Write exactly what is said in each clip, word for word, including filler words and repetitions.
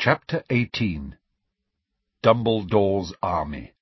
Chapter eighteen. Dumbledore's Army.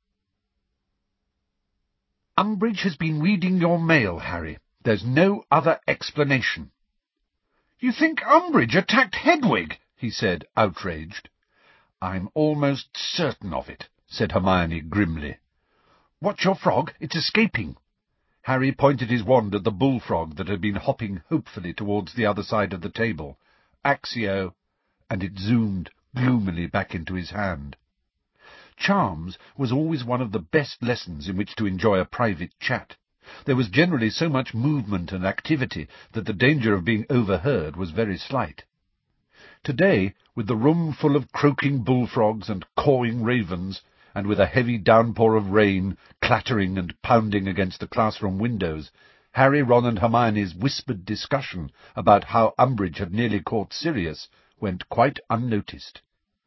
Umbridge has been reading your mail, Harry. There's no other explanation. You think Umbridge attacked Hedwig? He said, outraged. I'm almost certain of it, said Hermione grimly. Watch your frog, it's escaping. Harry pointed his wand at the bullfrog that had been hopping hopefully towards the other side of the table. Accio, and it zoomed gloomily back into his hand. Charms was always one of the best lessons in which to enjoy a private chat. There was generally so much movement and activity that the danger of being overheard was very slight. Today, with the room full of croaking bullfrogs and cawing ravens, and with a heavy downpour of rain clattering and pounding against the classroom windows, Harry, Ron and Hermione's whispered discussion about how Umbridge had nearly caught Sirius went quite unnoticed.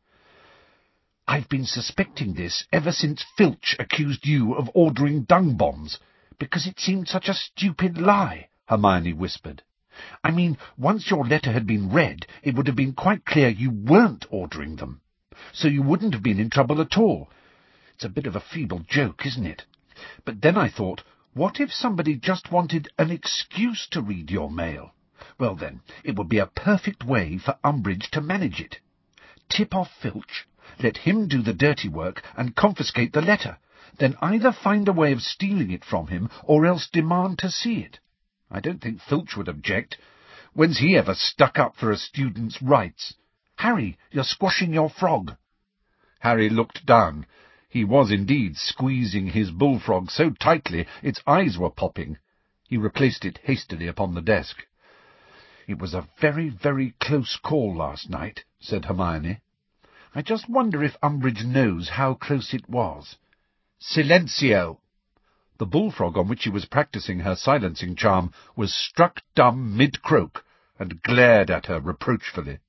"I've been suspecting this ever since Filch accused you of ordering dung bombs, because it seemed such a stupid lie," Hermione whispered. "I mean, once your letter had been read, it would have been quite clear you weren't ordering them, so you wouldn't have been in trouble at all. It's a bit of a feeble joke, isn't it? But then I thought, what if somebody just wanted an excuse to read your mail? Well then, it would be a perfect way for Umbridge to manage it. Tip off Filch, let him do the dirty work and confiscate the letter, then either find a way of stealing it from him or else demand to see it. I don't think Filch would object. When's he ever stuck up for a student's rights? Harry, you're squashing your frog." Harry looked down. He was indeed squeezing his bullfrog so tightly its eyes were popping. He replaced it hastily upon the desk. "It was a very, very close call last night," said Hermione. "I just wonder if Umbridge knows how close it was." "Silencio!" The bullfrog on which she was practising her silencing charm was struck dumb mid-croak, and glared at her reproachfully.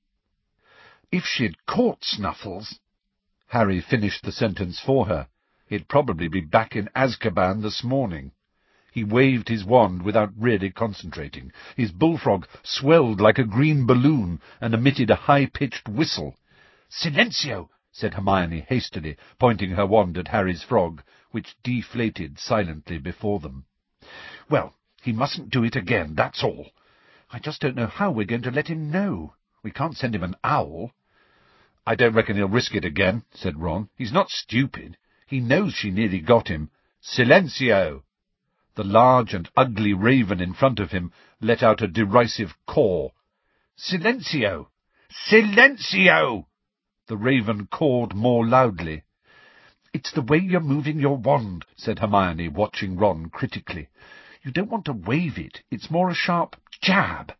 "If she'd caught Snuffles—" Harry finished the sentence for her. He'd probably be back in Azkaban this morning. He waved his wand without really concentrating. His bullfrog swelled like a green balloon and emitted a high-pitched whistle. "Silencio!" said Hermione hastily, pointing her wand at Harry's frog, which deflated silently before them. "Well, he mustn't do it again, that's all. I just don't know how we're going to let him know. We can't send him an owl." "I don't reckon he'll risk it again," said Ron. "He's not stupid. He knows she nearly got him. Silencio!" The large and ugly raven in front of him let out a derisive caw. "Silencio! Silencio!" The raven cawed more loudly. "It's the way you're moving your wand," said Hermione, watching Ron critically. "You don't want to wave it. It's more a sharp jab."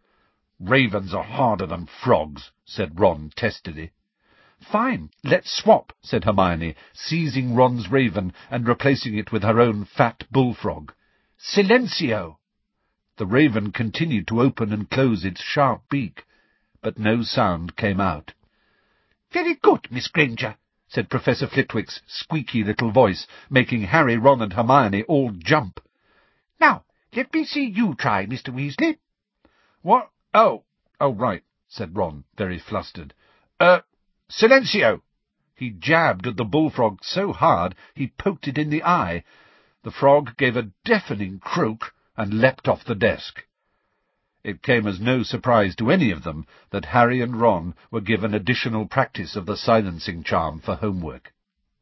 "Ravens are harder than frogs," said Ron testily. "Fine, let's swap," said Hermione, seizing Ron's raven and replacing it with her own fat bullfrog. "Silencio!" The raven continued to open and close its sharp beak, but no sound came out. "Very good, Miss Granger," said Professor Flitwick's squeaky little voice, making Harry, Ron and Hermione all jump. "Now, let me see you try, Mister Weasley." "What? Oh, oh, right," said Ron, very flustered. Er, silencio!" He jabbed at the bullfrog so hard he poked it in the eye. The frog gave a deafening croak and leapt off the desk. It came as no surprise to any of them that Harry and Ron were given additional practice of the silencing charm for homework.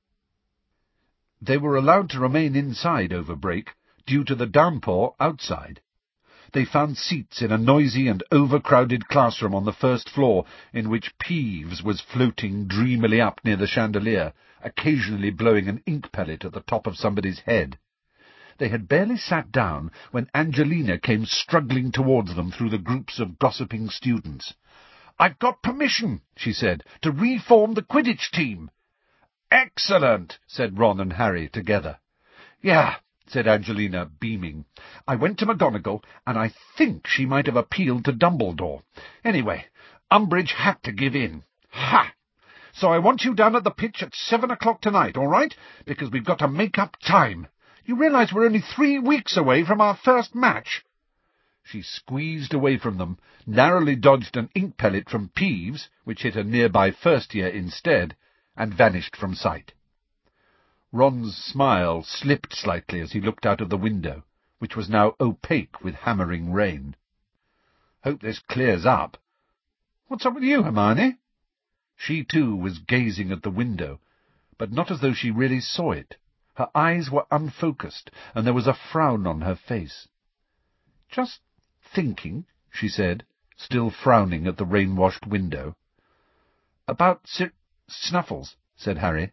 They were allowed to remain inside over break, due to the downpour outside. They found seats in a noisy and overcrowded classroom on the first floor, in which Peeves was floating dreamily up near the chandelier, occasionally blowing an ink pellet at the top of somebody's head. They had barely sat down when Angelina came struggling towards them through the groups of gossiping students. "I've got permission," she said, "to reform the Quidditch team." "Excellent," said Ron and Harry together. "Yeah," said Angelina, beaming. "I went to McGonagall, and I think she might have appealed to Dumbledore. Anyway, Umbridge had to give in. Ha! So I want you down at the pitch at seven o'clock tonight, all right? Because we've got to make up time. You realize we're only three weeks away from our first match?" She squeezed away from them, narrowly dodged an ink pellet from Peeves, which hit a nearby first year instead, and vanished from sight. Ron's smile slipped slightly as he looked out of the window, which was now opaque with hammering rain. "Hope this clears up. What's up with you, Hermione?" She, too, was gazing at the window, but not as though she really saw it. Her eyes were unfocused, and there was a frown on her face. "Just thinking," she said, still frowning at the rain-washed window. "About Sir Snuffles," said Harry.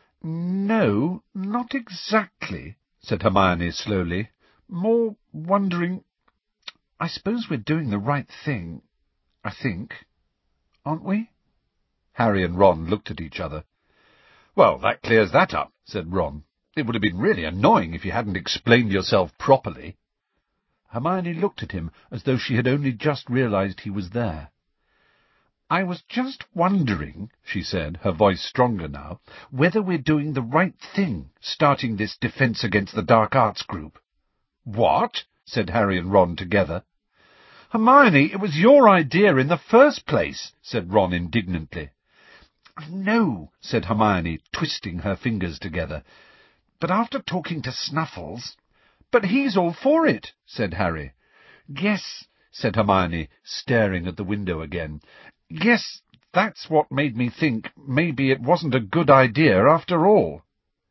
"No, not exactly," said Hermione slowly. "More wondering... I suppose we're doing the right thing, I think. Aren't we?" Harry and Ron looked at each other. "Well, that clears that up," said Ron. "It would have been really annoying if you hadn't explained yourself properly." Hermione looked at him as though she had only just realized he was there. "I was just wondering," she said, her voice stronger now, "whether we're doing the right thing, starting this Defence Against the Dark Arts group." "What?" said Harry and Ron together. "Hermione, it was your idea in the first place," said Ron indignantly. "I know," said Hermione, twisting her fingers together. "But after talking to Snuffles—" "But he's all for it," said Harry. "Yes," said Hermione, staring at the window again. "Yes, that's what made me think maybe it wasn't a good idea after all."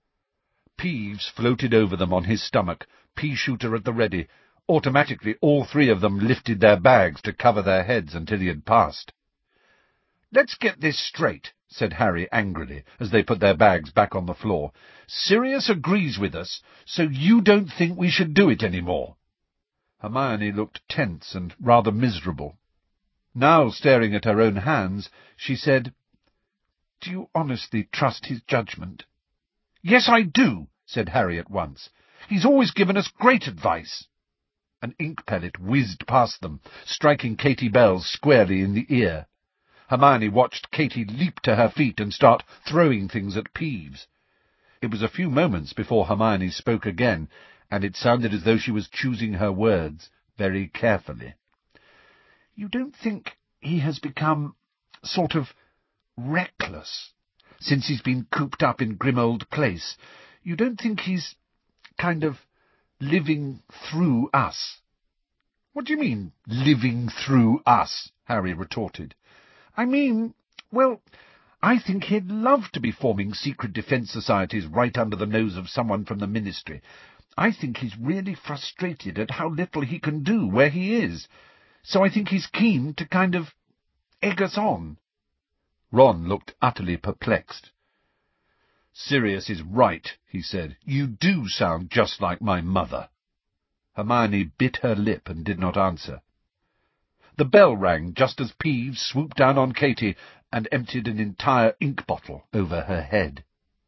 Peeves floated over them on his stomach, pea-shooter at the ready. Automatically all three of them lifted their bags to cover their heads until he had passed. "Let's get this straight," said Harry angrily, as they put their bags back on the floor. "Sirius agrees with us, so you don't think we should do it any more." Hermione looked tense and rather miserable. Now, staring at her own hands, she said, "Do you honestly trust his judgment?" "Yes, I do," said Harry at once. "He's always given us great advice." An ink pellet whizzed past them, striking Katie Bells squarely in the ear. Hermione watched Katie leap to her feet and start throwing things at Peeves. It was a few moments before Hermione spoke again, and it sounded as though she was choosing her words very carefully. "You don't think he has become sort of reckless since he's been cooped up in Grimold Place? You don't think he's kind of living through us?" "What do you mean, living through us?" Harry retorted. "I mean, well, I think he'd love to be forming secret defence societies right under the nose of someone from the Ministry. I think he's really frustrated at how little he can do where he is, so I think he's keen to kind of egg us on." Ron looked utterly perplexed. "Sirius is right," he said. "You do sound just like my mother." Hermione bit her lip and did not answer. The bell rang just as Peeves swooped down on Katie and emptied an entire ink bottle over her head.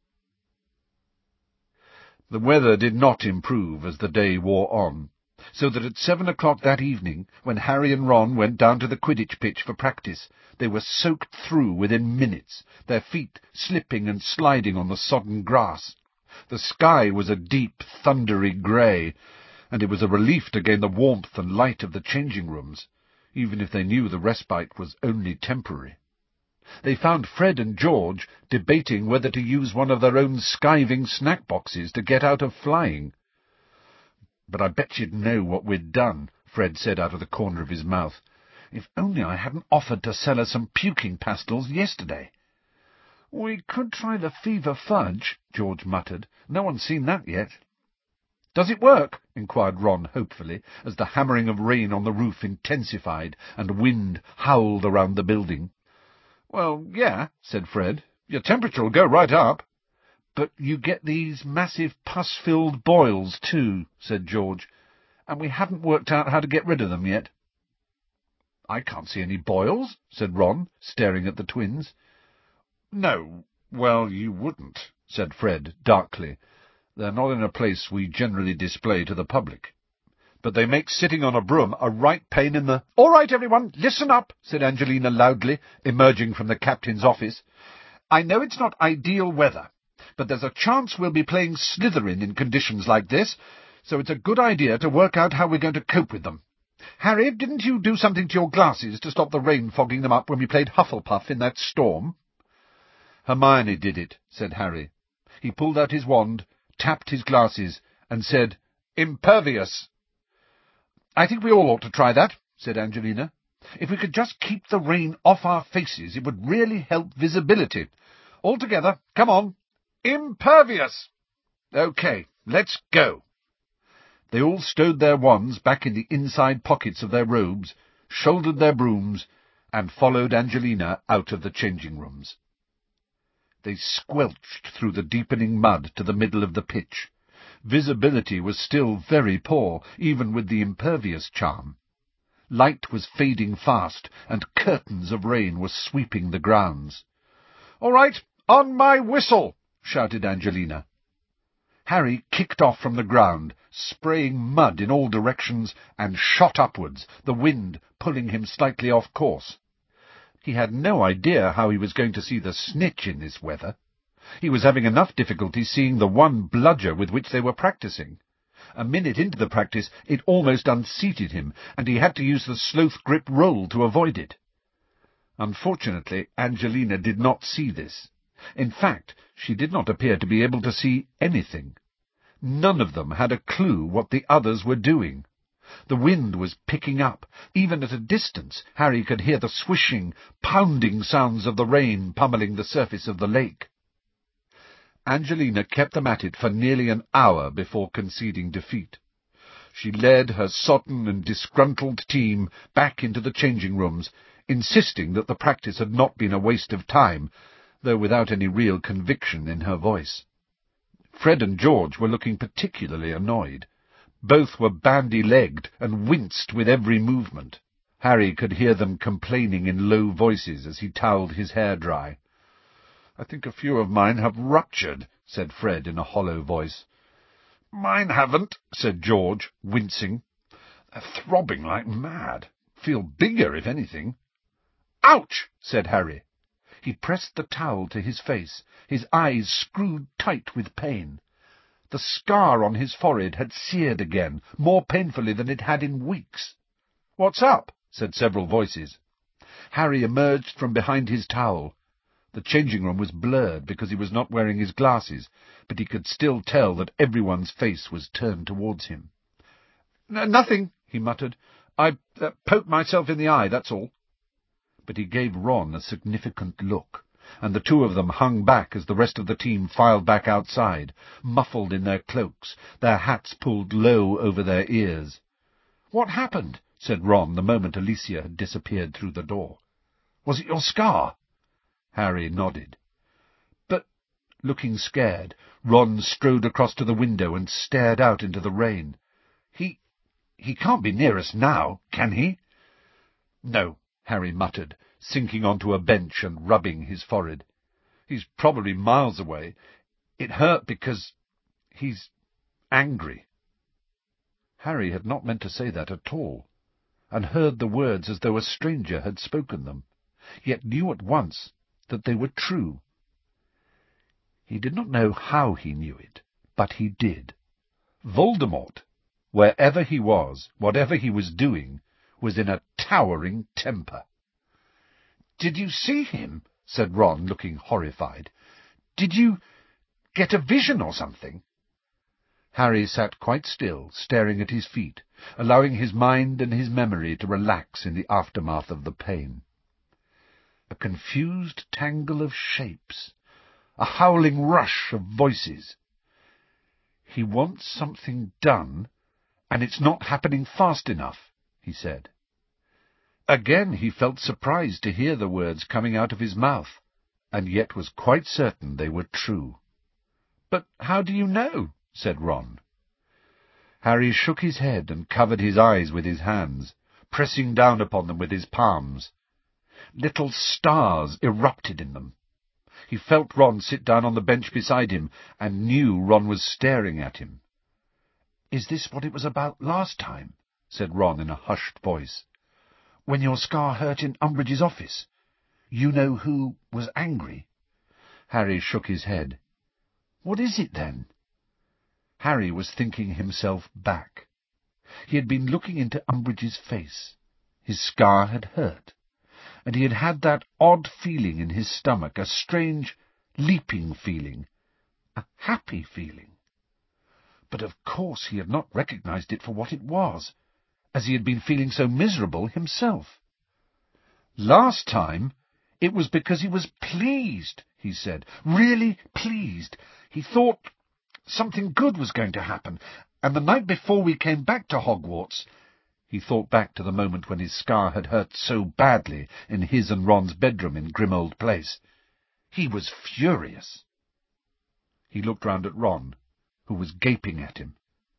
The weather did not improve as the day wore on, so that at seven o'clock that evening, when Harry and Ron went down to the Quidditch pitch for practice, they were soaked through within minutes, their feet slipping and sliding on the sodden grass. The sky was a deep, thundery grey, and it was a relief to gain the warmth and light of the changing rooms, even if they knew the respite was only temporary. They found Fred and George debating whether to use one of their own skiving snack boxes to get out of flying. "But I bet you'd know what we'd done," Fred said out of the corner of his mouth. "If only I hadn't offered to sell her some puking pastils yesterday." "We could try the fever fudge," George muttered. "No one's seen that yet." "Does it work?" inquired Ron hopefully, as the hammering of rain on the roof intensified and wind howled around the building. "Well, yeah," said Fred. "Your temperature'll go right up." "But you get these massive pus-filled boils, too," said George, "and we haven't worked out how to get rid of them yet." "I can't see any boils," said Ron, staring at the twins. "No, well, you wouldn't," said Fred darkly. "They're not in a place we generally display to the public. But they make sitting on a broom a right pain in the—" "All right, everyone, listen up," said Angelina loudly, emerging from the captain's office. "I know it's not ideal weather, but there's a chance we'll be playing Slytherin in conditions like this, so it's a good idea to work out how we're going to cope with them. Harry, didn't you do something to your glasses to stop the rain fogging them up when we played Hufflepuff in that storm? Hermione did it, said Harry. He pulled out his wand, tapped his glasses, and said, "Impervious." "I think we all ought to try that," said Angelina. "If we could just keep the rain off our faces, it would really help visibility. All together, come on. Impervious! OK, let's go." They all stowed their wands back in the inside pockets of their robes, shouldered their brooms, and followed Angelina out of the changing rooms. They squelched through the deepening mud to the middle of the pitch. Visibility was still very poor, even with the impervious charm. Light was fading fast, and curtains of rain were sweeping the grounds. "All right, on my whistle!" shouted Angelina. Harry kicked off from the ground, spraying mud in all directions, and shot upwards, the wind pulling him slightly off course. He had no idea how he was going to see the snitch in this weather. He was having enough difficulty seeing the one bludger with which they were practising. A minute into the practice it almost unseated him, and he had to use the sloth grip roll to avoid it. Unfortunately, Angelina did not see this. In fact, she did not appear to be able to see anything. None of them had a clue what the others were doing. The wind was picking up. Even at a distance, Harry could hear the swishing, pounding sounds of the rain pummelling the surface of the lake. Angelina kept them at it for nearly an hour before conceding defeat. She led her sodden and disgruntled team back into the changing rooms, insisting that the practice had not been a waste of time, though without any real conviction in her voice. Fred and George were looking particularly annoyed. Both were bandy-legged and winced with every movement. Harry could hear them complaining in low voices as he towelled his hair dry. "I think a few of mine have ruptured," said Fred in a hollow voice. "Mine haven't," said George, wincing. "They're throbbing like mad. Feel bigger, if anything." "Ouch!" said Harry. He pressed the towel to his face, his eyes screwed tight with pain. The scar on his forehead had seared again, more painfully than it had in weeks. "What's up?" said several voices. Harry emerged from behind his towel. The changing room was blurred because he was not wearing his glasses, but he could still tell that everyone's face was turned towards him. "Nothing," he muttered. "I uh, poked myself in the eye, that's all." But he gave Ron a significant look, and the two of them hung back as the rest of the team filed back outside, muffled in their cloaks, their hats pulled low over their ears. "What happened?" said Ron the moment Alicia had disappeared through the door. "Was it your scar?" Harry nodded. But, looking scared, Ron strode across to the window and stared out into the rain. He... he can't be near us now, can he?" "No," Harry muttered, sinking onto a bench and rubbing his forehead. "He's probably miles away. It hurt because he's angry." Harry had not meant to say that at all, and heard the words as though a stranger had spoken them, yet knew at once that they were true. He did not know how he knew it, but he did. Voldemort, wherever he was, whatever he was doing, was in a towering temper. "Did you see him?" said Ron, looking horrified. "Did you get a vision or something?" Harry sat quite still, staring at his feet, allowing his mind and his memory to relax in the aftermath of the pain. A confused tangle of shapes, a howling rush of voices. "He wants something done, and it's not happening fast enough," he said. Again he felt surprised to hear the words coming out of his mouth, and yet was quite certain they were true. "But how do you know?" said Ron. Harry shook his head and covered his eyes with his hands, pressing down upon them with his palms. Little stars erupted in them. He felt Ron sit down on the bench beside him, and knew Ron was staring at him. "Is this what it was about last time?" said Ron in a hushed voice. "When your scar hurt in Umbridge's office? You know who was angry?" Harry shook his head. "What is it, then?" Harry was thinking himself back. He had been looking into Umbridge's face. His scar had hurt, and he had had that odd feeling in his stomach, a strange, leaping feeling, a happy feeling. But of course he had not recognized it for what it was, as he had been feeling so miserable himself. Last time it was because he was pleased, he said, really pleased. He thought something good was going to happen, and the night before we came back to Hogwarts, he thought back to the moment when his scar had hurt so badly in his and Ron's bedroom in Grimmauld Place. He was furious. He looked round at Ron, who was gaping at him.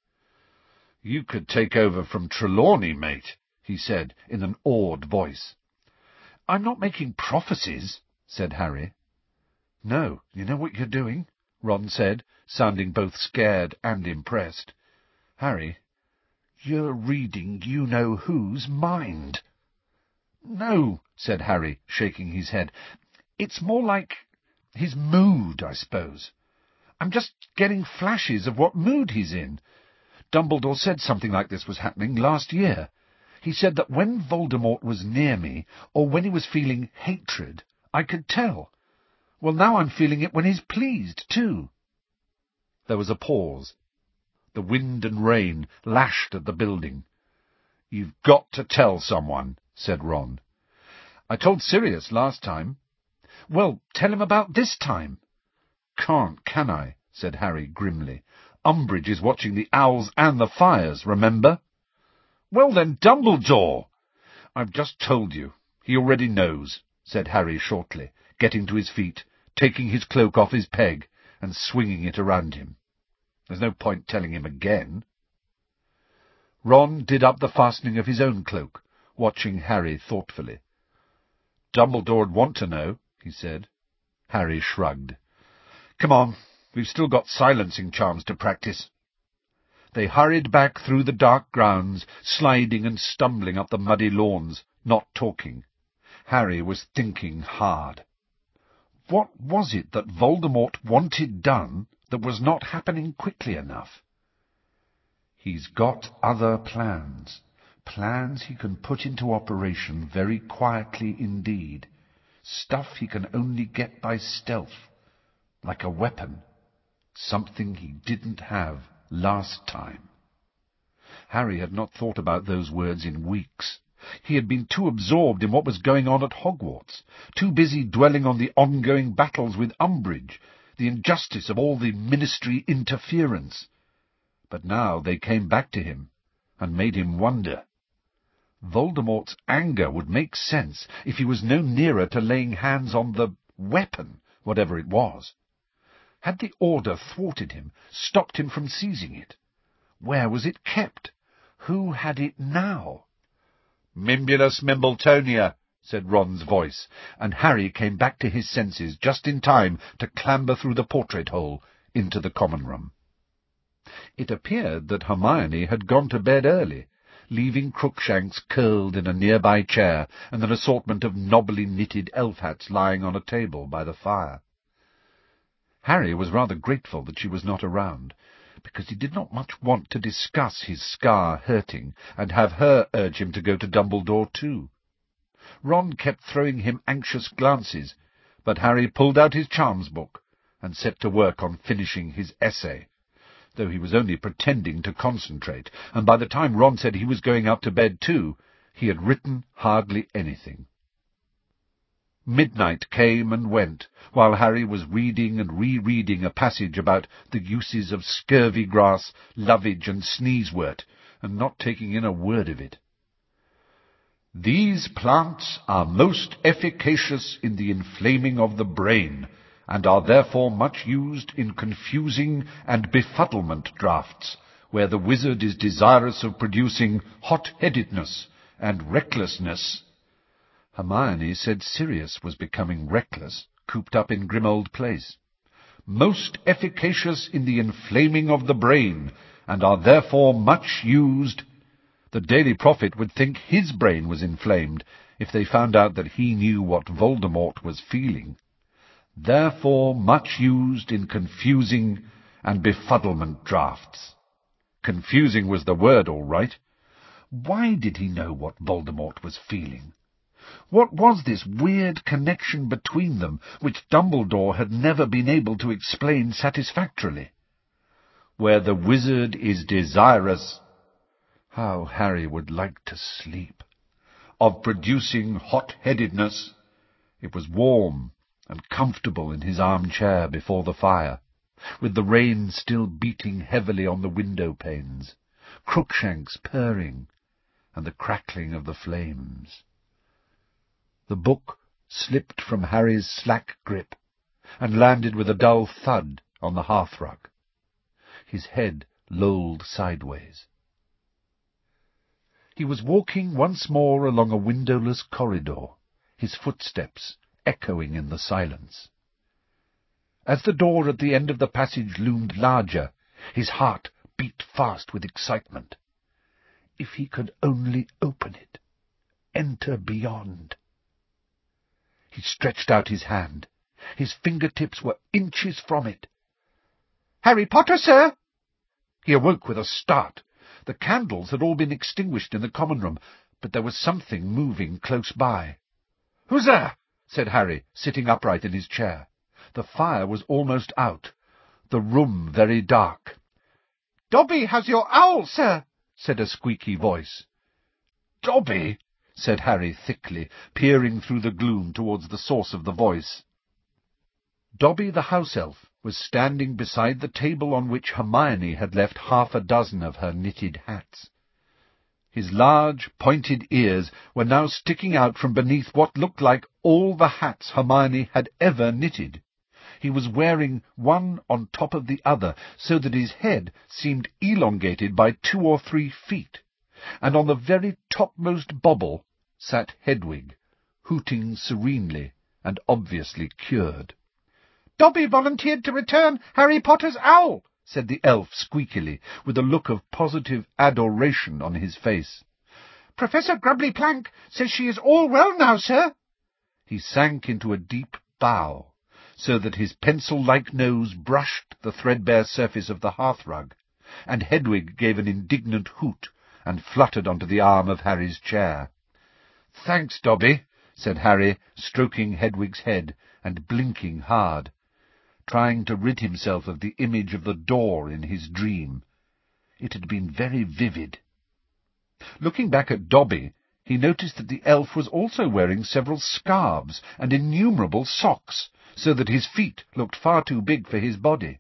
"You could take over from Trelawney, mate," he said in an awed voice. "I'm not making prophecies," said Harry. "No, you know what you're doing?" Ron said, sounding both scared and impressed. "Harry, you're reading you-know-who's mind." "No," said Harry, shaking his head. "It's more like his mood, I suppose. I'm just getting flashes of what mood he's in. Dumbledore said something like this was happening last year. He said that when Voldemort was near me, or when he was feeling hatred, I could tell. Well, now I'm feeling it when he's pleased, too." There was a pause. The wind and rain lashed at the building. "You've got to tell someone," said Ron. "I told Sirius last time." "Well, tell him about this time." "Can't, can I?" said Harry grimly. "Umbridge is watching the owls and the fires, remember?" "Well then, Dumbledore!" "I've just told you. He already knows," said Harry shortly, getting to his feet, taking his cloak off his peg, and swinging it around him. "There's no point telling him again." Ron did up the fastening of his own cloak, watching Harry thoughtfully. "Dumbledore'd want to know," he said. Harry shrugged. "Come on, we've still got silencing charms to practice." They hurried back through the dark grounds, sliding and stumbling up the muddy lawns, not talking. Harry was thinking hard. What was it that Voldemort wanted done that was not happening quickly enough? He's got other plans, plans he can put into operation very quietly indeed, stuff he can only get by stealth, like a weapon, something he didn't have last time. Harry had not thought about those words in weeks. He had been too absorbed in what was going on at Hogwarts, too busy dwelling on the ongoing battles with Umbridge, the injustice of all the Ministry interference. But now they came back to him, and made him wonder. Voldemort's anger would make sense if he was no nearer to laying hands on the weapon, whatever it was. Had the Order thwarted him, stopped him from seizing it? Where was it kept? Who had it now? "Mimbulus Mimbletonia," said Ron's voice, and Harry came back to his senses just in time to clamber through the portrait hole into the common room. It appeared that Hermione had gone to bed early, leaving Crookshanks curled in a nearby chair and an assortment of nobbly knitted elf hats lying on a table by the fire. Harry was rather grateful that she was not around, because he did not much want to discuss his scar hurting and have her urge him to go to Dumbledore too. Ron kept throwing him anxious glances, but Harry pulled out his charms book and set to work on finishing his essay, though he was only pretending to concentrate, and by the time Ron said he was going up to bed too, he had written hardly anything. Midnight came and went, while Harry was reading and re-reading a passage about the uses of scurvy grass, lovage, and sneezewort, and not taking in a word of it. "These plants are most efficacious in the inflaming of the brain, and are therefore much used in confusing and befuddlement draughts, where the wizard is desirous of producing hot-headedness and recklessness." Hermione said Sirius was becoming reckless, cooped up in Grimmauld Place. "Most efficacious in the inflaming of the brain, and are therefore much used—" The Daily Prophet would think his brain was inflamed if they found out that he knew what Voldemort was feeling. "Therefore much used in confusing and befuddlement draughts." Confusing was the word, all right. Why did he know what Voldemort was feeling? What was this weird connection between them, which Dumbledore had never been able to explain satisfactorily? Where the wizard is desirous, how Harry would like to sleep, of producing hot-headedness. It was warm and comfortable in his armchair before the fire, with the rain still beating heavily on the window-panes, Crookshanks purring, and the crackling of the flames. The book slipped from Harry's slack grip and landed with a dull thud on the hearthrug. His head lolled sideways. He was walking once more along a windowless corridor, his footsteps echoing in the silence. As the door at the end of the passage loomed larger, his heart beat fast with excitement. If he could only open it, enter beyond. He stretched out his hand. His fingertips were inches from it. "Harry Potter, sir!" He awoke with a start. The candles had all been extinguished in the common room, but there was something moving close by. "Who's there?" said Harry, sitting upright in his chair. The fire was almost out, the room very dark. "Dobby has your owl, sir," said a squeaky voice. "Dobby?" said Harry thickly, peering through the gloom towards the source of the voice. Dobby the house-elf was standing beside the table on which Hermione had left half a dozen of her knitted hats. His large, pointed ears were now sticking out from beneath what looked like all the hats Hermione had ever knitted. He was wearing one on top of the other, so that his head seemed elongated by two or three feet, and on the very topmost bobble sat Hedwig, hooting serenely and obviously cured. "Dobby volunteered to return Harry Potter's owl," said the elf squeakily, with a look of positive adoration on his face. "Professor Grubbly-Plank says she is all well now, sir." He sank into a deep bow, so that his pencil-like nose brushed the threadbare surface of the hearthrug, and Hedwig gave an indignant hoot and fluttered onto the arm of Harry's chair. "Thanks, Dobby," said Harry, stroking Hedwig's head and blinking hard, trying to rid himself of the image of the door in his dream. It had been very vivid. Looking back at Dobby, he noticed that the elf was also wearing several scarves and innumerable socks, so that his feet looked far too big for his body.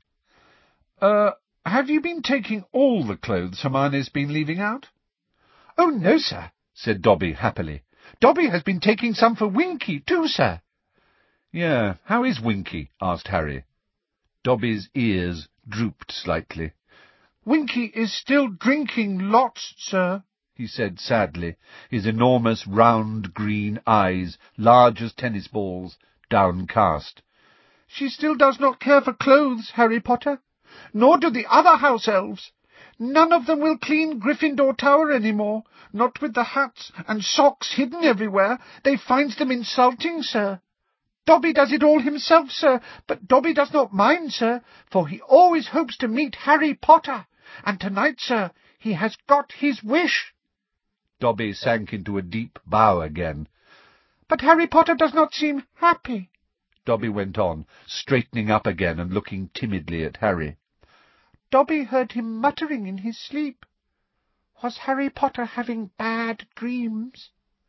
"Er, have you been taking all the clothes Hermione's been leaving out?" "Oh, no, sir," said Dobby happily. "Dobby has been taking some for Winky, too, sir." "Yeah, how is Winky?" asked Harry. Dobby's ears drooped slightly. "Winky is still drinking lots, sir," he said sadly, his enormous round green eyes, large as tennis balls, downcast. "She still does not care for clothes, Harry Potter, nor do the other house elves. None of them will clean Gryffindor Tower any more, not with the hats and socks hidden everywhere. They finds them insulting, sir. Dobby does it all himself, sir, but Dobby does not mind, sir, for he always hopes to meet Harry Potter, and tonight, sir, he has got his wish." Dobby sank into a deep bow again. "But Harry Potter does not seem happy," Dobby went on, straightening up again and looking timidly at Harry. "Dobby heard him muttering in his sleep. Was Harry Potter having bad dreams?"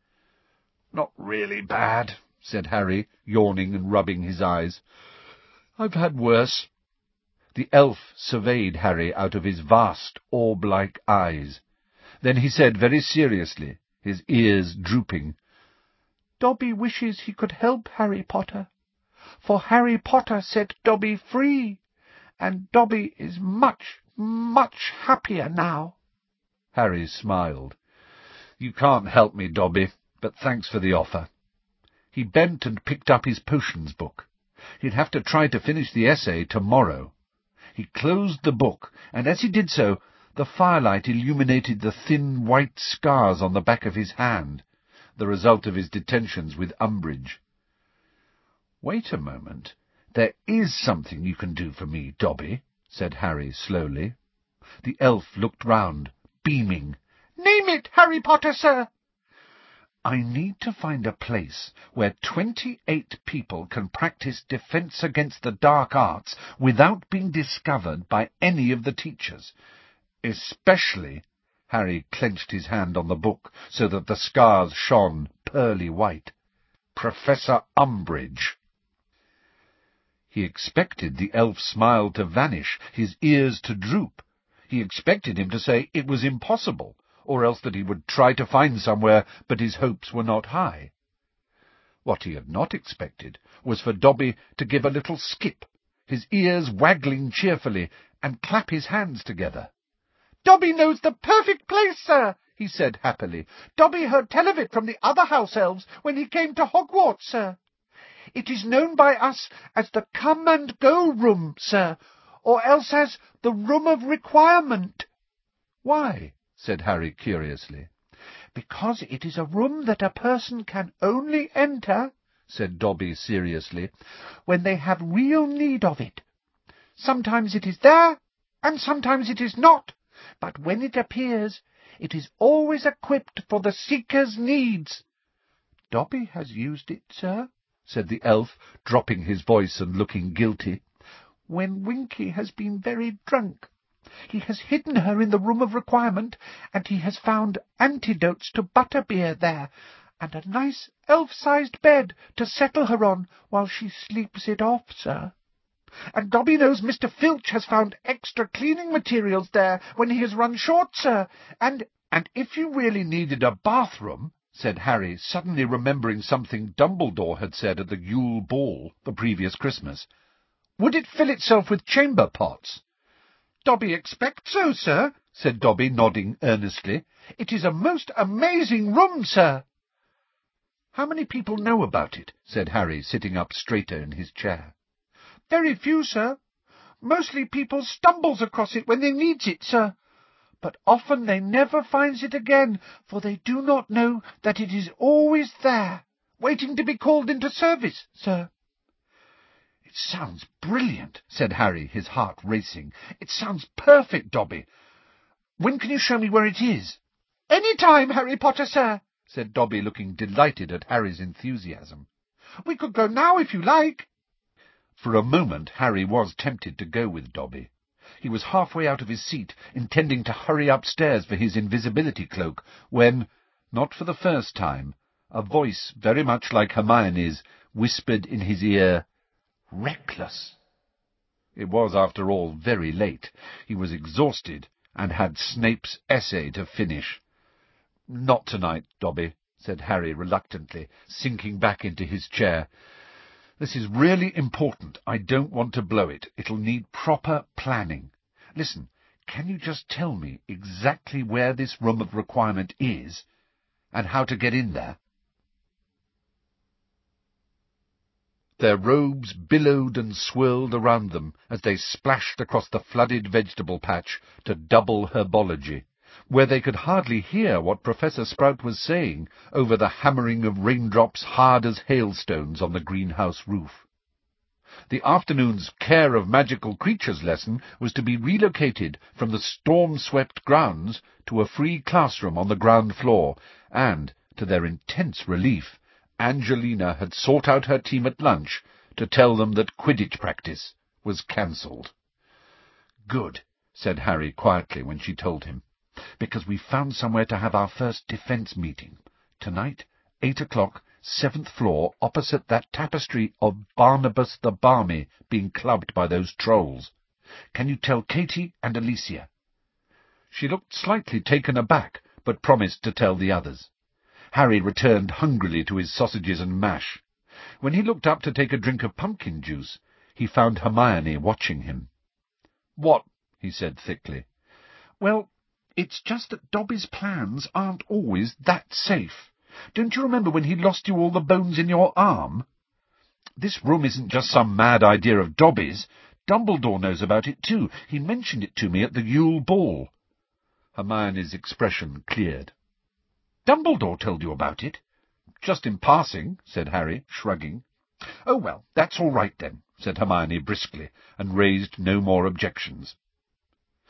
"Not really bad," said Harry, yawning and rubbing his eyes. "I've had worse." The elf surveyed Harry out of his vast orb-like eyes. Then he said very seriously, his ears drooping, "Dobby wishes he could help Harry Potter, for Harry Potter set Dobby free, and Dobby is much, much happier now." Harry smiled. "You can't help me, Dobby, but thanks for the offer." He bent and picked up his potions book. He'd have to try to finish the essay tomorrow. He closed the book, and as he did so, the firelight illuminated the thin white scars on the back of his hand, the result of his detentions with Umbridge. "Wait a moment. There is something you can do for me, Dobby," said Harry slowly. The elf looked round, beaming. "Name it, Harry Potter, sir." "I need to find a place where twenty-eight people can practice defence against the dark arts without being discovered by any of the teachers. Especially—" Harry clenched his hand on the book so that the scars shone pearly white. "Professor Umbridge." He expected the elf's smile to vanish, his ears to droop. He expected him to say it was impossible, or else that he would try to find somewhere, but his hopes were not high. What he had not expected was for Dobby to give a little skip, his ears waggling cheerfully, and clap his hands together. "Dobby knows the perfect place, sir," he said happily. "Dobby heard tell of it from the other house elves when he came to Hogwarts, sir. It is known by us as the Come-and-Go Room, sir, or else as the Room of Requirement." "Why?" said Harry curiously. "Because it is a room that a person can only enter," said Dobby seriously, "when they have real need of it. Sometimes it is there, and sometimes it is not, but when it appears, it is always equipped for the seeker's needs." "Dobby has used it, sir," said the elf, dropping his voice and looking guilty. "When Winky has been very drunk. He has hidden her in the Room of Requirement, and he has found antidotes to butterbeer there, and a nice elf-sized bed to settle her on while she sleeps it off, sir. And Dobby knows Mister Filch has found extra cleaning materials there when he has run short, sir, and—" "And if you really needed a bathroom," said Harry, suddenly remembering something Dumbledore had said at the Yule Ball the previous Christmas, "would it fill itself with chamber pots?" "Dobby expects so, sir," said Dobby, nodding earnestly. "It is a most amazing room, sir." "How many people know about it?" said Harry, sitting up straighter in his chair. "Very few, sir. Mostly people stumbles across it when they needs it, sir. But often they never finds it again, for they do not know that it is always there, waiting to be called into service, sir." "It sounds brilliant," said Harry, his heart racing. "It sounds perfect, Dobby. When can you show me where it is?" "Any time, Harry Potter, sir," said Dobby, looking delighted at Harry's enthusiasm. "We could go now if you like." For a moment Harry was tempted to go with Dobby. He was halfway out of his seat, intending to hurry upstairs for his invisibility cloak, when, not for the first time, a voice very much like Hermione's whispered in his ear, "Reckless." It was, after all, very late. He was exhausted, and had Snape's essay to finish. "Not tonight, Dobby," said Harry reluctantly, sinking back into his chair. "This is really important. I don't want to blow it. It'll need proper planning. Listen, can you just tell me exactly where this Room of Requirement is, and how to get in there?" Their robes billowed and swirled around them as they splashed across the flooded vegetable patch to double herbology, where they could hardly hear what Professor Sprout was saying over the hammering of raindrops hard as hailstones on the greenhouse roof. The afternoon's Care of Magical Creatures lesson was to be relocated from the storm-swept grounds to a free classroom on the ground floor, and, to their intense relief, Angelina had sought out her team at lunch to tell them that Quidditch practice was cancelled. "Good," said Harry quietly when she told him, "because we've found somewhere to have our first defence meeting. Tonight, eight o'clock, seventh floor, opposite that tapestry of Barnabas the Barmy being clubbed by those trolls. Can you tell Katie and Alicia?" She looked slightly taken aback, but promised to tell the others. Harry returned hungrily to his sausages and mash. When he looked up to take a drink of pumpkin juice, he found Hermione watching him. "What?" he said thickly. "Well, it's just that Dobby's plans aren't always that safe. Don't you remember when he lost you all the bones in your arm? This room isn't just some mad idea of Dobby's. Dumbledore knows about it too. He mentioned it to me at the Yule Ball." Hermione's expression cleared. "Dumbledore told you about it?" "Just in passing," said Harry, shrugging. "Oh, well, that's all right then," said Hermione briskly, and raised no more objections.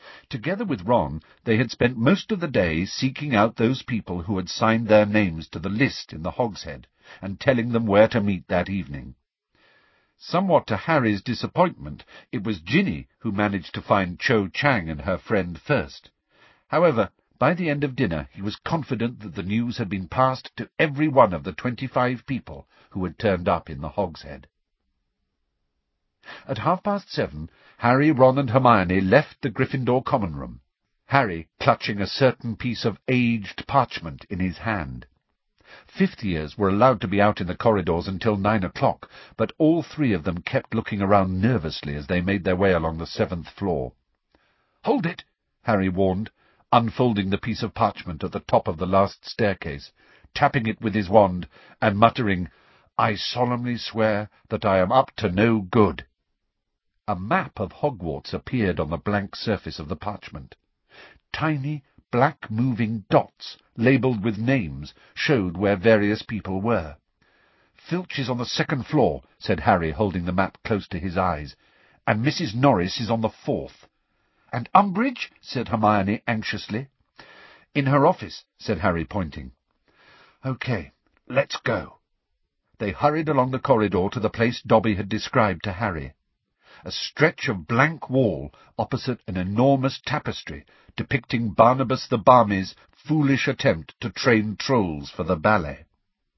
Together with Ron, they had spent most of the day seeking out those people who had signed their names to the list in the hogshead, and telling them where to meet that evening. Somewhat to Harry's disappointment, it was Ginny who managed to find Cho Chang and her friend first. However, by the end of dinner he was confident that the news had been passed to every one of the twenty-five people who had turned up in the hogshead. At half-past seven, Harry, Ron and Hermione left the Gryffindor common room, Harry clutching a certain piece of aged parchment in his hand. Fifth years were allowed to be out in the corridors until nine o'clock, but all three of them kept looking around nervously as they made their way along the seventh floor. "Hold it!" Harry warned, unfolding the piece of parchment at the top of the last staircase, tapping it with his wand, and muttering, "I solemnly swear that I am up to no good." A map of Hogwarts appeared on the blank surface of the parchment. Tiny, black moving dots, labelled with names, showed where various people were. "Filch is on the second floor," said Harry, holding the map close to his eyes, "and Missus Norris is on the fourth." "And Umbridge?" said Hermione anxiously. "In her office," said Harry, pointing. "OK, let's go." They hurried along the corridor to the place Dobby had described to Harry. A stretch of blank wall opposite an enormous tapestry depicting Barnabas the Barmy's foolish attempt to train trolls for the ballet.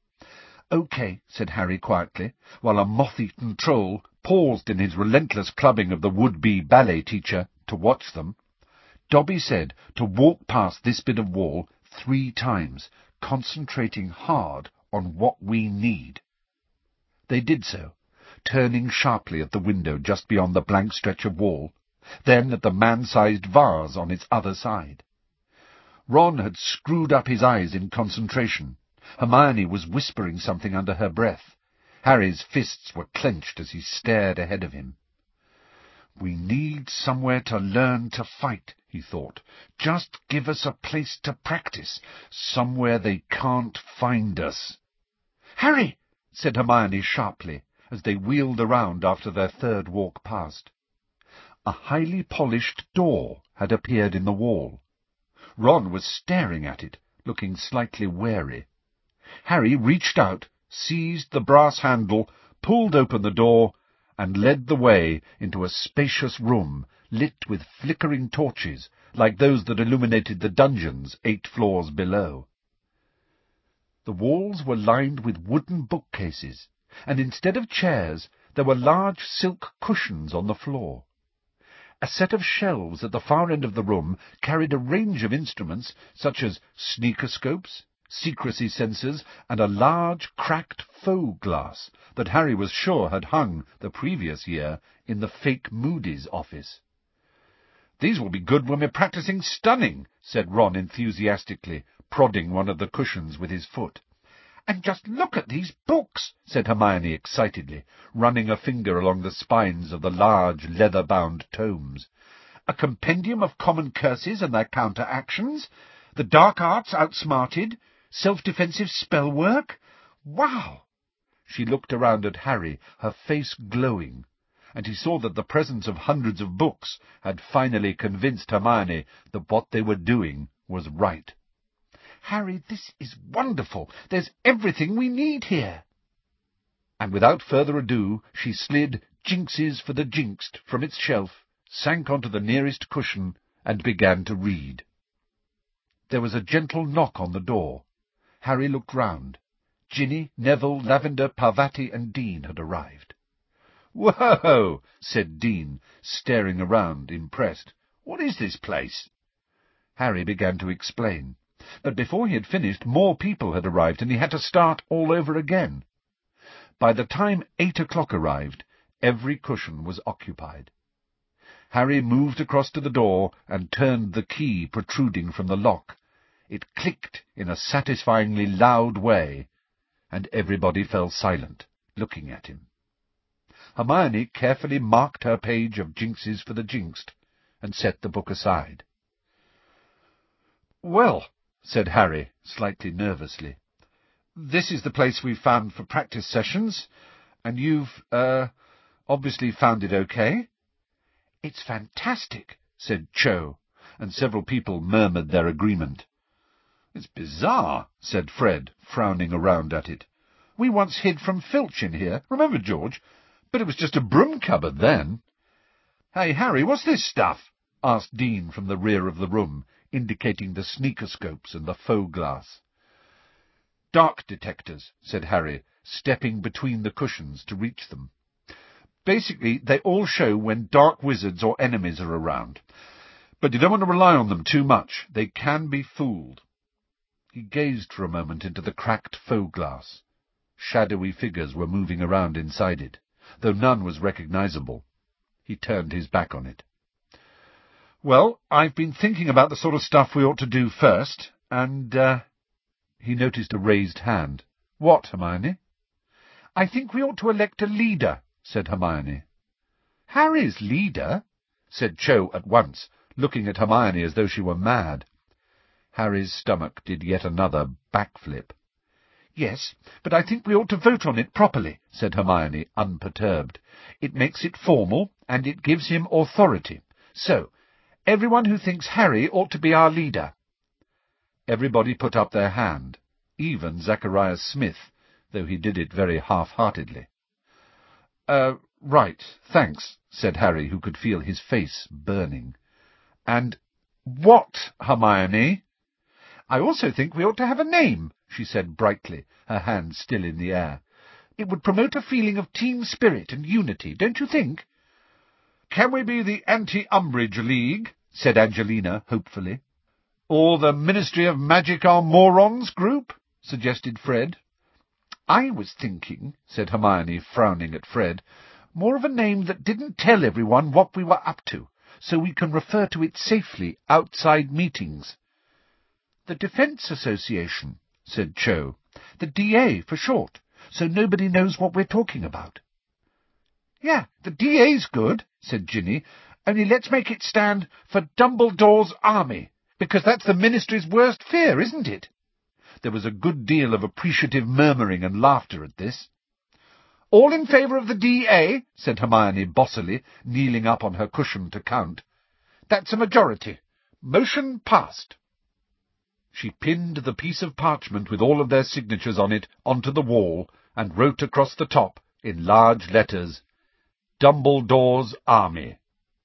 "OK," said Harry quietly, while a moth-eaten troll paused in his relentless clubbing of the would-be ballet teacher to watch them. Dobby said to walk past this bit of wall three times, concentrating hard on what we need. They did so, turning sharply at the window just beyond the blank stretch of wall, then at the man-sized vase on its other side. Ron had screwed up his eyes in concentration. Hermione was whispering something under her breath. Harry's fists were clenched as he stared ahead of him. "We need somewhere to learn to fight," he thought. "Just give us a place to practice, somewhere they can't find us." "Harry!" said Hermione sharply, as they wheeled around after their third walk past. A highly polished door had appeared in the wall. Ron was staring at it, looking slightly wary. Harry reached out, seized the brass handle, pulled open the door, and led the way into a spacious room lit with flickering torches, like those that illuminated the dungeons eight floors below. The walls were lined with wooden bookcases, and instead of chairs there were large silk cushions on the floor. A set of shelves at the far end of the room carried a range of instruments such as sneakoscopes, secrecy sensors, and a large cracked faux glass that Harry was sure had hung the previous year in the fake Moody's office. "These will be good when we're practicing stunning," said Ron enthusiastically, prodding one of the cushions with his foot. "And just look at these books," said Hermione excitedly, running a finger along the spines of the large leather-bound tomes. "A compendium of common curses and their counter-actions, the dark arts outsmarted, self-defensive spell work. Wow!" She looked around at Harry, her face glowing, and he saw that the presence of hundreds of books had finally convinced Hermione that what they were doing was right. "Harry, this is wonderful! There's everything we need here!" And without further ado, she slid Jinxes for the Jinxed from its shelf, sank onto the nearest cushion, and began to read. There was a gentle knock on the door. Harry looked round. Ginny, Neville, Lavender, Parvati, and Dean had arrived. "Whoa!" said Dean, staring around, impressed. "What is this place?" Harry began to explain, but before he had finished, more people had arrived, and he had to start all over again. By the time eight o'clock arrived, every cushion was occupied. Harry moved across to the door and turned the key protruding from the lock. It clicked in a satisfyingly loud way, and everybody fell silent, looking at him. Hermione carefully marked her page of Jinxes for the Jinxed, and set the book aside. "Well," said Harry, slightly nervously, "this is the place we've found for practice sessions, and you've, er, obviously found it okay?" "It's fantastic," said Cho, and several people murmured their agreement. "It's bizarre," said Fred, frowning around at it. "We once hid from Filch in here, remember, George? But it was just a broom cupboard then." "Hey, Harry, what's this stuff?" asked Dean from the rear of the room, indicating the sneakoscopes and the faux glass. "Dark detectors," said Harry, stepping between the cushions to reach them. "Basically, they all show when dark wizards or enemies are around. But you don't want to rely on them too much. They can be fooled." He gazed for a moment into the cracked faux glass. Shadowy figures were moving around inside it, though none was recognizable. He turned his back on it. "Well, I've been thinking about the sort of stuff we ought to do first, and, uh... He noticed a raised hand. "What, Hermione?" "I think we ought to elect a leader," said Hermione. "Harry's leader?" said Cho at once, looking at Hermione as though she were mad. Harry's stomach did yet another backflip. "Yes, but I think we ought to vote on it properly," said Hermione, unperturbed. "It makes it formal, and it gives him authority. So, everyone who thinks Harry ought to be our leader." Everybody put up their hand, even Zacharias Smith, though he did it very half-heartedly. Uh, right, thanks," said Harry, who could feel his face burning. "And what, Hermione?" "I also think we ought to have a name," she said brightly, her hand still in the air. "It would promote a feeling of team spirit and unity, don't you think?" "Can we be the Anti-Umbridge League?" said Angelina hopefully. "Or the Ministry of Magic Are Morons group?" suggested Fred. "I was thinking," said Hermione, frowning at Fred, "more of a name that didn't tell everyone what we were up to, so we can refer to it safely outside meetings." "The Defence Association," said Cho. "The D A for short, so nobody knows what we're talking about." "Yeah, the D A's good," said Ginny, "only let's make it stand for Dumbledore's Army, because that's the Ministry's worst fear, isn't it?" There was a good deal of appreciative murmuring and laughter at this. "All in favour of the D A?" said Hermione bossily, kneeling up on her cushion to count. "That's a majority. Motion passed." She pinned the piece of parchment with all of their signatures on it onto the wall and wrote across the top, in large letters, "Dumbledore's Army."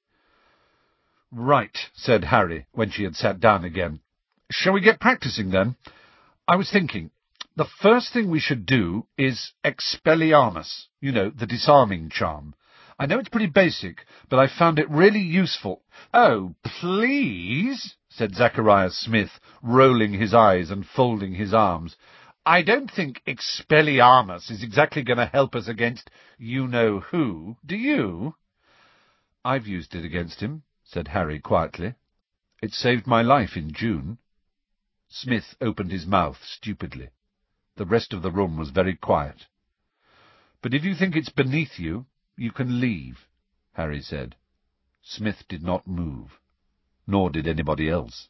"Right," said Harry, when she had sat down again. "Shall we get practising, then? I was thinking, the first thing we should do is Expelliarmus, you know, the disarming charm. I know it's pretty basic, but I found it really useful." "Oh, please," said Zacharias Smith, rolling his eyes and folding his arms. "I don't think Expelliarmus is exactly going to help us against you-know-who, do you?" "I've used it against him," said Harry quietly. "It saved my life in June." Smith opened his mouth stupidly. The rest of the room was very quiet. "But if you think it's beneath you, you can leave," Harry said. Smith did not move, nor did anybody else.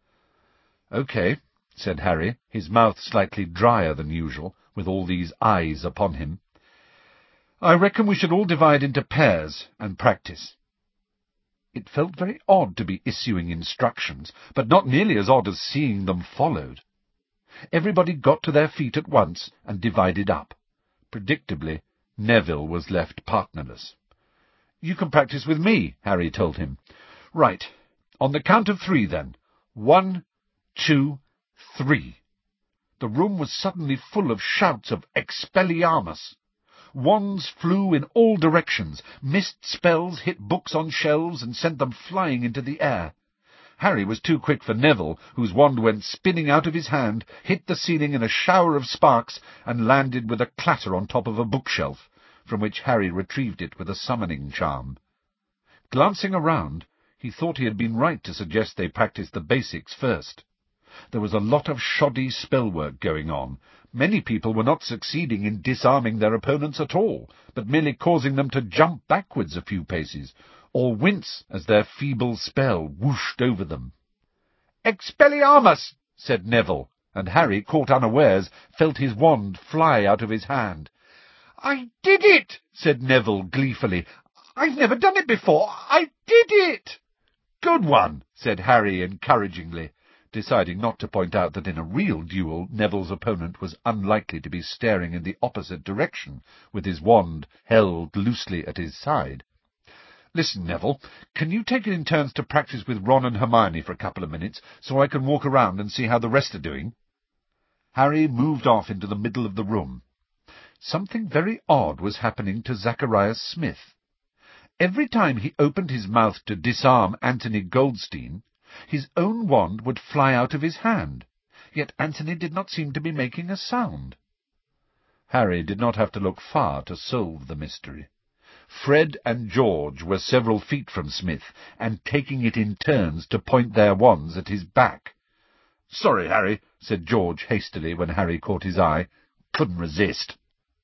"OK," said Harry, his mouth slightly drier than usual, with all these eyes upon him. "I reckon we should all divide into pairs and practice." It felt very odd to be issuing instructions, but not nearly as odd as seeing them followed. Everybody got to their feet at once and divided up. Predictably, Neville was left partnerless. "You can practice with me," Harry told him. "Right. On the count of three, then. One, two, three." The room was suddenly full of shouts of Expelliarmus. Wands flew in all directions. Mist spells hit books on shelves and sent them flying into the air. Harry was too quick for Neville, whose wand went spinning out of his hand, hit the ceiling in a shower of sparks, and landed with a clatter on top of a bookshelf, from which Harry retrieved it with a summoning charm. Glancing around, he thought he had been right to suggest they practice the basics first. There was a lot of shoddy spellwork going on. Many people were not succeeding in disarming their opponents at all, but merely causing them to jump backwards a few paces, or wince as their feeble spell whooshed over them. "Expelliarmus!" said Neville, and Harry, caught unawares, felt his wand fly out of his hand. "I did it!" said Neville gleefully. "I've never done it before. I did it!" "Good one!" said Harry encouragingly, deciding not to point out that in a real duel Neville's opponent was unlikely to be staring in the opposite direction, with his wand held loosely at his side. "Listen, Neville, can you take it in turns to practice with Ron and Hermione for a couple of minutes, so I can walk around and see how the rest are doing?" Harry moved off into the middle of the room. Something very odd was happening to Zacharias Smith. Every time he opened his mouth to disarm Anthony Goldstein, his own wand would fly out of his hand, yet Anthony did not seem to be making a sound. Harry did not have to look far to solve the mystery. Fred and George were several feet from Smith, and taking it in turns to point their wands at his back. "Sorry, Harry," said George hastily when Harry caught his eye. "Couldn't resist."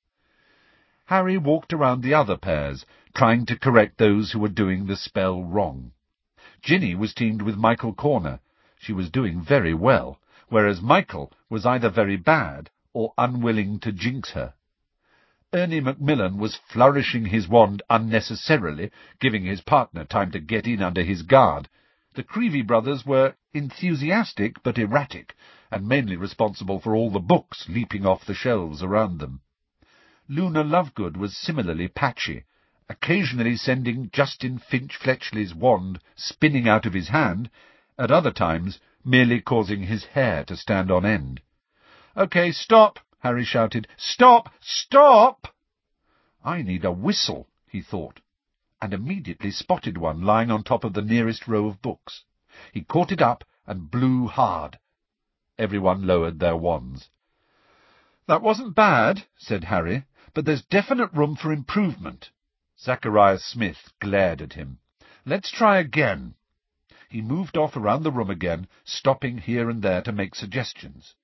Harry walked around the other pairs, trying to correct those who were doing the spell wrong. Ginny was teamed with Michael Corner. She was doing very well, whereas Michael was either very bad or unwilling to jinx her. Ernie Macmillan was flourishing his wand unnecessarily, giving his partner time to get in under his guard. The Creevy brothers were enthusiastic but erratic, and mainly responsible for all the books leaping off the shelves around them. Luna Lovegood was similarly patchy, occasionally sending Justin Finch-Fletchley's wand spinning out of his hand, at other times merely causing his hair to stand on end. "Okay, stop!" Harry shouted. "Stop! Stop!" "I need a whistle," he thought, and immediately spotted one lying on top of the nearest row of books. He caught it up and blew hard. Everyone lowered their wands. "That wasn't bad," said Harry, "but there's definite room for improvement." Zacharias Smith glared at him. "Let's try again." He moved off around the room again, stopping here and there to make suggestions.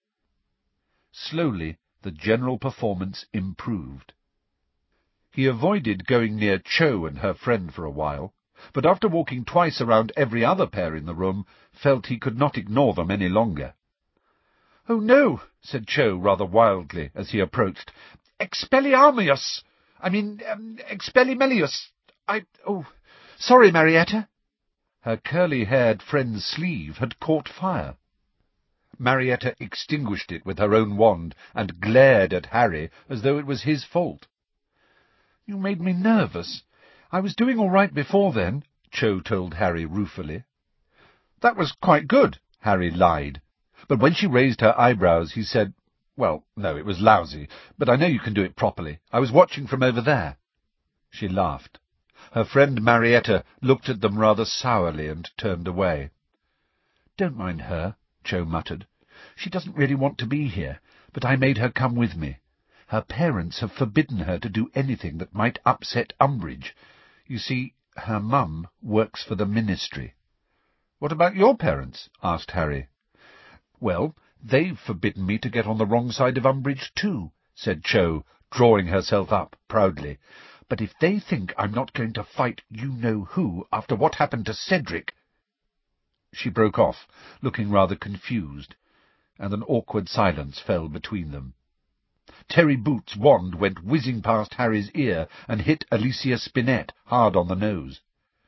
Slowly, the general performance improved. He avoided going near Cho and her friend for a while, but after walking twice around every other pair in the room, felt he could not ignore them any longer. "Oh, no," said Cho rather wildly as he approached. "Expelliarmus! I mean, um, Expellimelius! I... oh, sorry, Marietta." Her curly-haired friend's sleeve had caught fire. Marietta extinguished it with her own wand and glared at Harry as though it was his fault. "You made me nervous. I was doing all right before then," Cho told Harry ruefully. "That was quite good," Harry lied. But when she raised her eyebrows, he said, "Well, no, it was lousy, but I know you can do it properly. I was watching from over there." She laughed. Her friend Marietta looked at them rather sourly and turned away. "Don't mind her," Cho muttered. "She doesn't really want to be here, but I made her come with me. Her parents have forbidden her to do anything that might upset Umbridge. You see, her mum works for the Ministry." "What about your parents?" asked Harry. "Well, they've forbidden me to get on the wrong side of Umbridge too," said Cho, drawing herself up proudly. "But if they think I'm not going to fight you-know-who after what happened to Cedric—" She broke off, looking rather confused, and an awkward silence fell between them. Terry Boots' wand went whizzing past Harry's ear and hit Alicia Spinett hard on the nose.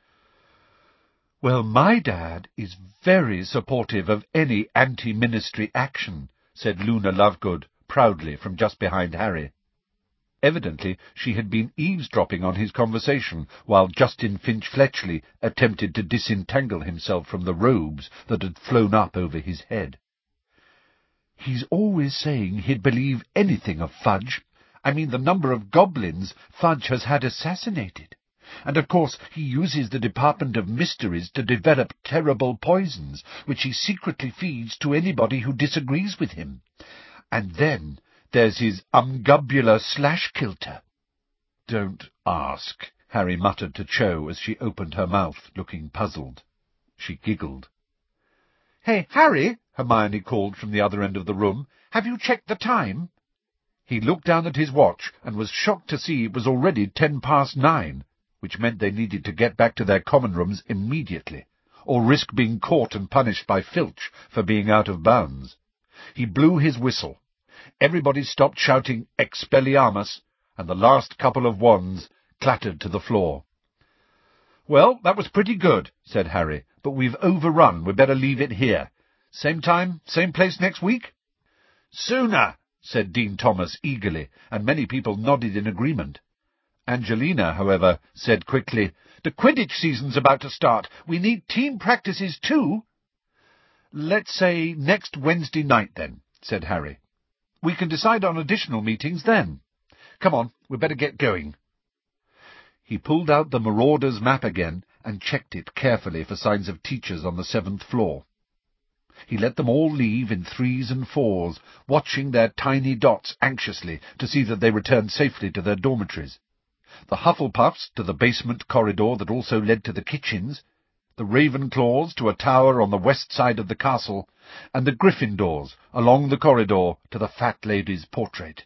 "Well, my dad is very supportive of any anti-ministry action," said Luna Lovegood proudly from just behind Harry. Evidently she had been eavesdropping on his conversation while Justin Finch-Fletchley attempted to disentangle himself from the robes that had flown up over his head. "He's always saying he'd believe anything of Fudge. I mean the number of goblins Fudge has had assassinated. And of course he uses the Department of Mysteries to develop terrible poisons, which he secretly feeds to anybody who disagrees with him. And then there's his umgubular slash-kilter." "Don't ask," Harry muttered to Cho as she opened her mouth, looking puzzled. She giggled. "Hey, Harry," Hermione called from the other end of the room, "have you checked the time?" He looked down at his watch and was shocked to see it was already ten past nine, which meant they needed to get back to their common rooms immediately, or risk being caught and punished by Filch for being out of bounds. He blew his whistle. Everybody stopped shouting Expelliarmus, and the last couple of wands clattered to the floor. "Well, that was pretty good," said Harry, "but we've overrun. We'd better leave it here. Same time, same place next week?" "Sooner," said Dean Thomas eagerly, and many people nodded in agreement. Angelina, however, said quickly, "The Quidditch season's about to start. We need team practices too." "Let's say next Wednesday night, then," said Harry. "We can decide on additional meetings then. Come on, we'd better get going." He pulled out the Marauders' map again and checked it carefully for signs of teachers on the seventh floor. He let them all leave in threes and fours, watching their tiny dots anxiously to see that they returned safely to their dormitories. The Hufflepuffs to the basement corridor that also led to the kitchens, the Ravenclaws to a tower on the west side of the castle, and the Gryffindors along the corridor to the fat lady's portrait.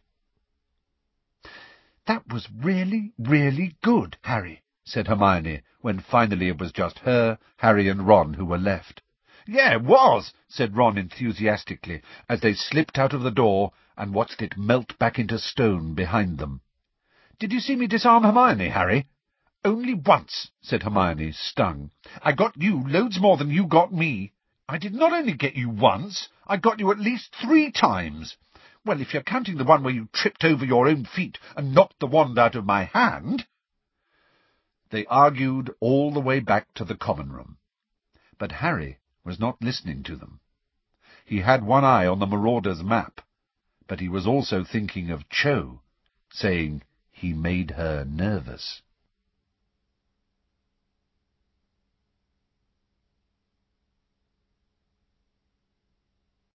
"That was really, really good, Harry," said Hermione, when finally it was just her, Harry and Ron who were left. "Yeah, it was," said Ron enthusiastically, as they slipped out of the door and watched it melt back into stone behind them. "Did you see me disarm Hermione, Harry?" "Only once," said Hermione, stung. "I got you loads more than you got me." "I did not only get you once, I got you at least three times." "Well, if you're counting the one where you tripped over your own feet and knocked the wand out of my hand." They argued all the way back to the common room. But Harry was not listening to them. He had one eye on the Marauders' map, but he was also thinking of Cho, saying he made her nervous.